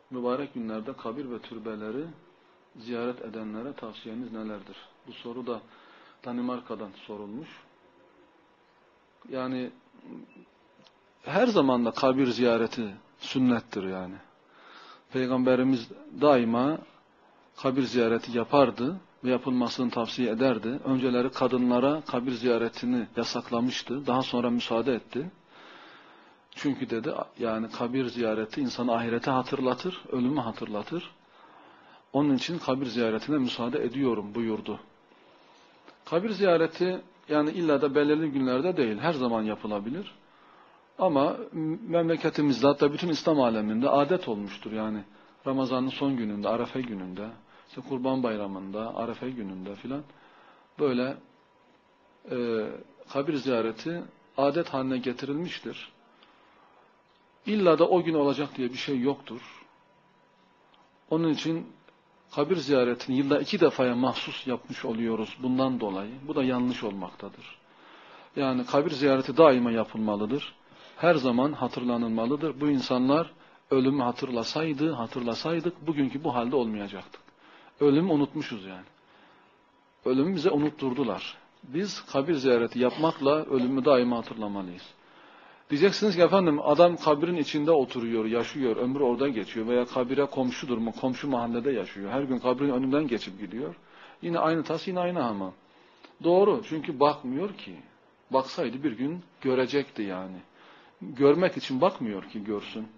mübarek günlerde kabir ve türbeleri ziyaret edenlere tavsiyeniz nelerdir? Bu soru da Danimarka'dan sorulmuş. Yani her zaman da kabir ziyareti sünnettir yani. Peygamberimiz daima kabir ziyareti yapardı ve yapılmasını tavsiye ederdi. Önceleri kadınlara kabir ziyaretini yasaklamıştı. Daha sonra müsaade etti. Çünkü dedi yani kabir ziyareti insanı ahirete hatırlatır, ölümü hatırlatır. Onun için kabir ziyaretine müsaade ediyorum buyurdu. Kabir ziyareti yani illa da belirli günlerde değil, her zaman yapılabilir. Ama memleketimizde hatta bütün İslam aleminde adet olmuştur yani. Ramazan'ın son gününde, Arefe gününde, işte Kurban Bayramı'nda, Arefe gününde filan böyle kabir ziyareti adet haline getirilmiştir. İlla da o gün olacak diye bir şey yoktur. Onun için kabir ziyaretini yılda 2 defaya mahsus yapmış oluyoruz bundan dolayı. Bu da yanlış olmaktadır. Yani kabir ziyareti daima yapılmalıdır. Her zaman hatırlanılmalıdır. Bu insanlar ölümü hatırlasaydık bugünkü bu halde olmayacaktık. Ölümü unutmuşuz yani. Ölümü bize unutturdular. Biz kabir ziyareti yapmakla ölümü daima hatırlamalıyız. Diyeceksiniz ki efendim adam kabrin içinde oturuyor, yaşıyor, ömrü orada geçiyor veya kabire komşudur mu, komşu mahallede yaşıyor. Her gün kabrin önünden geçip gidiyor. Yine aynı tas, yine aynı hamam. Doğru, çünkü bakmıyor ki. Baksaydı bir gün görecekti yani. Görmek için bakmıyor ki görsün.